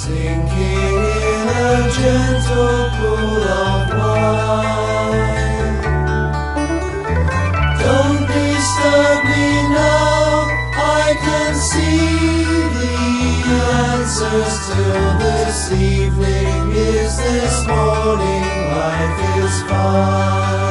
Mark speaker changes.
Speaker 1: sinking in a gentle pool of wine. Don't disturb me now, I can see the answers till this evening. Is this morning life is fine.